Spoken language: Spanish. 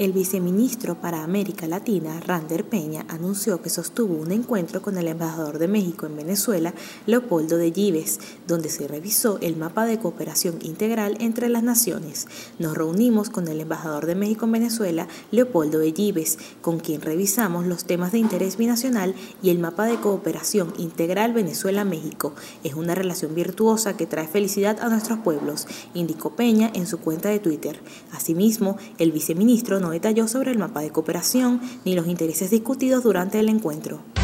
El viceministro para América Latina, Rander Peña, anunció que sostuvo un encuentro con el embajador de México en Venezuela, Leopoldo de Gives, donde se revisó el mapa de cooperación integral entre las naciones. Nos reunimos con el embajador de México en Venezuela, Leopoldo de Gives, con quien revisamos los temas de interés binacional y el mapa de cooperación integral Venezuela-México. Es una relación virtuosa que trae felicidad a nuestros pueblos, indicó Peña en su cuenta de Twitter. Asimismo, el viceministro no detalló sobre el mapa de cooperación ni los intereses discutidos durante el encuentro.